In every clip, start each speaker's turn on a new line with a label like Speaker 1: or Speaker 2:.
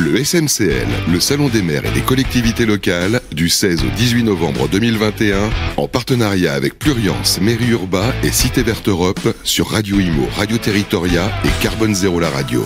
Speaker 1: Le SMCL, le Salon des maires et des collectivités locales, du 16 au 18 novembre 2021, en partenariat avec Pluriance, Mairie Urba et Cité Verte Europe, sur Radio Imo, Radio Territoria et Carbone Zéro la radio.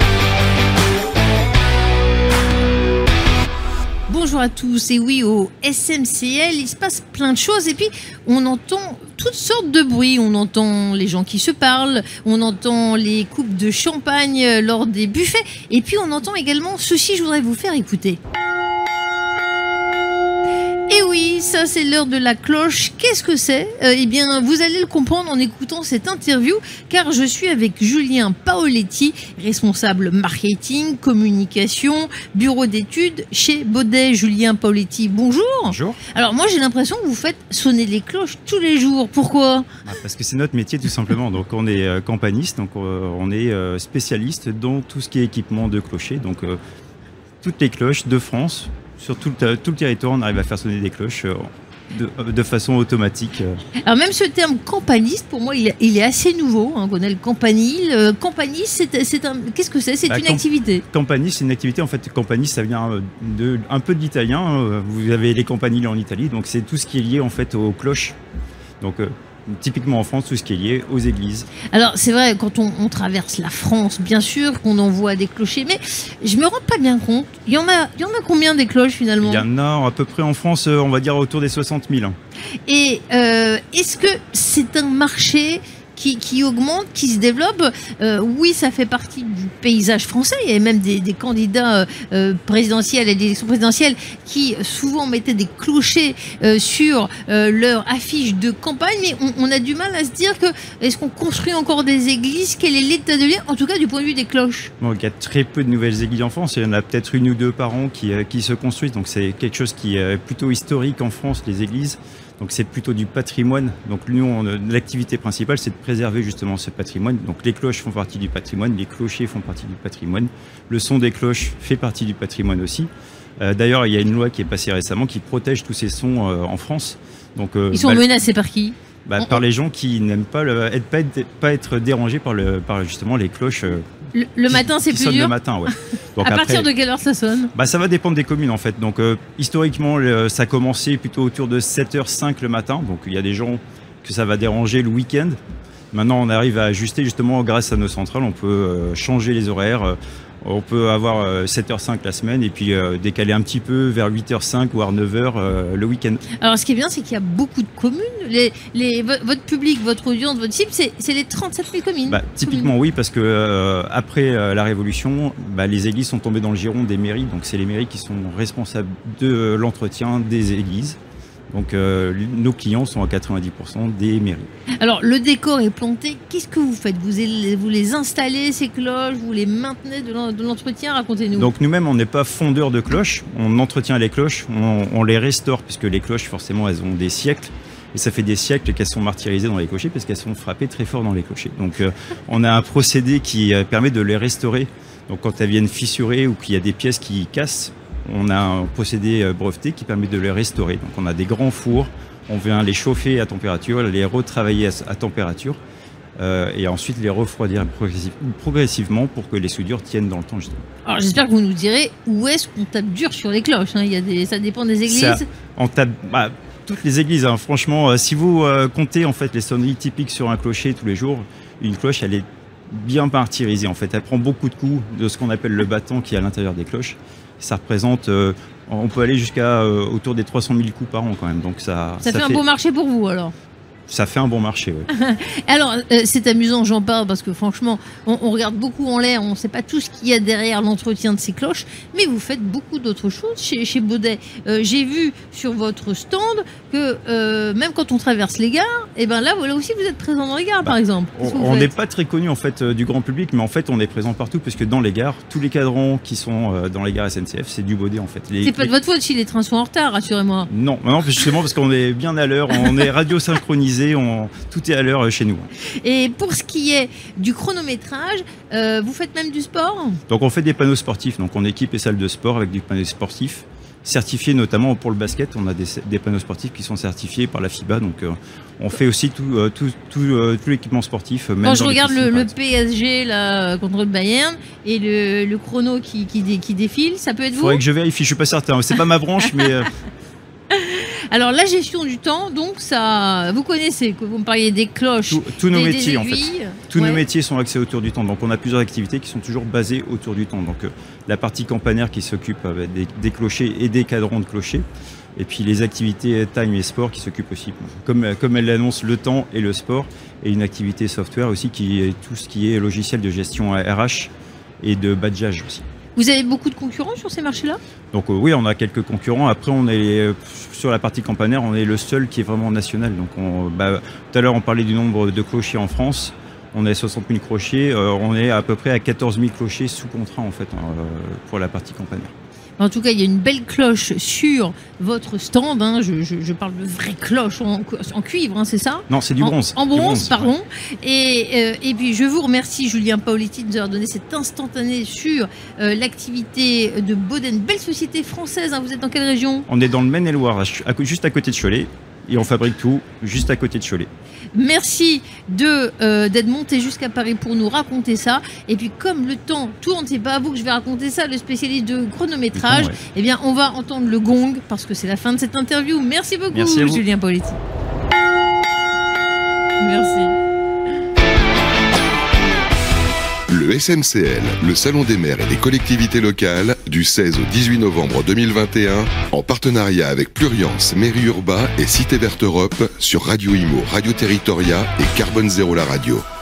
Speaker 2: Bonjour à tous, et oui, au SMCL, il se passe plein de choses et puis on entend toutes sortes de bruits. On entend les gens qui se parlent, on entend les coupes de champagne lors des buffets et puis on entend également ceci, je voudrais vous faire écouter. Et oui, ça c'est l'heure de la cloche. Qu'est-ce que c'est ? Eh bien, vous allez le comprendre en écoutant cette interview, car je suis avec Julien Paoletti, responsable marketing, communication, bureau d'études chez Baudet. Julien Paoletti, bonjour.
Speaker 3: Bonjour.
Speaker 2: Alors moi j'ai l'impression que vous faites sonner les cloches tous les jours. Pourquoi ?
Speaker 3: Parce que c'est notre métier tout simplement. Donc on est campaniste, donc on est spécialiste dans tout ce qui est équipement de clocher. Donc toutes les cloches de France. Sur tout le territoire, on arrive à faire sonner des cloches de façon automatique.
Speaker 2: Alors même ce terme campaniste, pour moi, il est assez nouveau. On connaît le campanile. Campaniste, qu'est-ce que c'est ? C'est une activité.
Speaker 3: Campaniste, c'est une activité. En fait, campaniste, ça vient un peu de l'italien. Vous avez les campaniles en Italie, donc c'est tout ce qui est lié en fait aux cloches. Donc typiquement en France, tout ce qui est lié aux églises.
Speaker 2: Alors c'est vrai, quand on traverse la France, bien sûr qu'on en voit des clochers, mais je me rends pas bien compte. Il y en a combien des cloches finalement ?
Speaker 3: Il y en a à peu près en France, on va dire autour des 60 000.
Speaker 2: Et est-ce que c'est un marché qui augmente, qui se développe? Oui, ça fait partie du paysage français. Il y a même des candidats présidentiels et des élections présidentielles qui souvent mettaient des clochers sur leur affiche de campagne. Mais on a du mal à se dire que est-ce qu'on construit encore des églises? Quel est l'état de l'art, en tout cas du point de vue des cloches?
Speaker 3: Bon, il y a très peu de nouvelles églises en France. Il y en a peut-être une ou deux par an qui se construisent. Donc c'est quelque chose qui est plutôt historique en France, les églises. Donc c'est plutôt du patrimoine. Donc nous, l'activité principale, c'est de préserver justement ce patrimoine. Donc les cloches font partie du patrimoine, les clochers font partie du patrimoine. Le son des cloches fait partie du patrimoine aussi. D'ailleurs, il y a une loi qui est passée récemment qui protège tous ces sons en France. Donc,
Speaker 2: ils sont menacés par qui ?
Speaker 3: Par les gens qui n'aiment pas être dérangés par justement les cloches.
Speaker 2: Le matin, c'est plus dur.
Speaker 3: Le matin, ouais. Donc
Speaker 2: à partir de quelle heure ça sonne ?
Speaker 3: Ça va dépendre des communes en fait. Donc historiquement, ça a commencé plutôt autour de 7h05 le matin. Donc il y a des gens que ça va déranger le week-end. Maintenant, on arrive à ajuster justement grâce à nos centrales. On peut changer les horaires. On peut avoir 7h05 la semaine et puis décaler un petit peu vers 8h05 voire 9h le week-end.
Speaker 2: Alors ce qui est bien, c'est qu'il y a beaucoup de communes. Votre public, votre audience, votre cible, c'est les 37 000 communes.
Speaker 3: Typiquement oui, parce que après la Révolution, les églises sont tombées dans le giron des mairies. Donc c'est les mairies qui sont responsables de l'entretien des églises. Donc nos clients sont à 90% des mairies.
Speaker 2: Alors le décor est planté, qu'est-ce que vous faites ? Vous les installez, ces cloches, vous les maintenez de l'entretien ? Racontez-nous.
Speaker 3: Donc nous-mêmes, on n'est pas fondeurs de cloches, on entretient les cloches, on les restaure, puisque les cloches forcément elles ont des siècles. Et ça fait des siècles qu'elles sont martyrisées dans les clochers parce qu'elles sont frappées très fort dans les clochers. Donc on a un procédé qui permet de les restaurer. Donc quand elles viennent fissurer ou qu'il y a des pièces qui cassent, on a un procédé breveté qui permet de les restaurer. Donc on a des grands fours, on vient les chauffer à température, les retravailler à température et ensuite les refroidir progressivement pour que les soudures tiennent dans le temps justement.
Speaker 2: Alors j'espère que vous nous direz où est-ce qu'on tape dur sur les cloches. Ça dépend des églises.
Speaker 3: On tape toutes les églises. Franchement, si vous comptez en fait les sonneries typiques sur un clocher tous les jours, une cloche elle est bien martyrisée en fait. Elle prend beaucoup de coups de ce qu'on appelle le battant qui est à l'intérieur des cloches. Ça représente, on peut aller jusqu'à autour des 300 000 coups par an quand même. Donc ça
Speaker 2: fait un beau marché pour vous alors.
Speaker 3: Ça fait un bon marché, oui.
Speaker 2: Alors, c'est amusant, j'en parle parce que franchement, on regarde beaucoup en l'air, on ne sait pas tout ce qu'il y a derrière l'entretien de ces cloches, mais vous faites beaucoup d'autres choses chez Baudet. J'ai vu sur votre stand que même quand on traverse les gares, là aussi vous êtes présent dans les gares, par exemple.
Speaker 3: On n'est pas très connu en fait du grand public, mais en fait on est présent partout, puisque dans les gares, tous les cadrans qui sont dans les gares SNCF, c'est du Baudet en fait.
Speaker 2: C'est pas de votre faute si les trains sont en retard, rassurez-moi.
Speaker 3: Non, justement parce qu'on est bien à l'heure, on est radio synchronisé. Tout est à l'heure chez nous.
Speaker 2: Et pour ce qui est du chronométrage, vous faites même du sport ?
Speaker 3: Donc on fait des panneaux sportifs, donc on équipe les salles de sport avec du panneau sportif certifiés notamment pour le basket. On a des panneaux sportifs qui sont certifiés par la FIBA, donc on fait aussi tout l'équipement sportif. Même
Speaker 2: quand je
Speaker 3: dans
Speaker 2: regarde
Speaker 3: les piscines,
Speaker 2: le PSG là, contre le Bayern et le chrono qui défile, ça peut être vous?
Speaker 3: Faudrait que je vérifie, je suis pas certain. C'est pas ma branche, mais...
Speaker 2: Alors la gestion du temps, donc ça, vous connaissez, que vous me parliez des cloches,
Speaker 3: tous nos
Speaker 2: des
Speaker 3: métiers
Speaker 2: aiguilles.
Speaker 3: en fait. Tous nos métiers sont axés autour du temps. Donc on a plusieurs activités qui sont toujours basées autour du temps. Donc la partie campanaire qui s'occupe des clochers et des cadrans de clochers. Et puis les activités time et sport qui s'occupent aussi, comme elle l'annonce, le temps et le sport. Et une activité software aussi qui est tout ce qui est logiciel de gestion RH et de badgeage aussi.
Speaker 2: Vous avez beaucoup de concurrents sur ces marchés-là?
Speaker 3: Donc oui, on a quelques concurrents. Après, on est sur la partie campanaire, on est le seul qui est vraiment national. Donc tout à l'heure, on parlait du nombre de clochers en France. On est 60 000 clochers. On est à peu près à 14 000 clochers sous contrat en fait pour la partie campanaire.
Speaker 2: En tout cas, il y a une belle cloche sur votre stand. Hein. Je parle de vraies cloches en cuivre, hein, c'est ça?
Speaker 3: Non, c'est du bronze.
Speaker 2: En bronze, pardon.
Speaker 3: Ouais.
Speaker 2: Et puis, je vous remercie, Julien Paoletti, de nous avoir donné cet instantané sur l'activité de Boden. Belle société française. Hein. Vous êtes dans quelle région?
Speaker 3: On est dans le Maine-et-Loire, juste à côté de Cholet. Et on fabrique tout juste à côté de Cholet.
Speaker 2: Merci d'être monté jusqu'à Paris pour nous raconter ça. Et puis comme le temps tourne, c'est pas à vous que je vais raconter ça, le spécialiste de chronométrage. Eh bien, on va entendre le gong parce que c'est la fin de cette interview. Merci beaucoup, Julien Paoletti. Merci.
Speaker 1: Le SNCL, le Salon des maires et des collectivités locales, du 16 au 18 novembre 2021, en partenariat avec Pluriance, Mairie Urbain et Cité Verte Europe sur Radio Imo, Radio Territoria et Carbone Zéro la radio.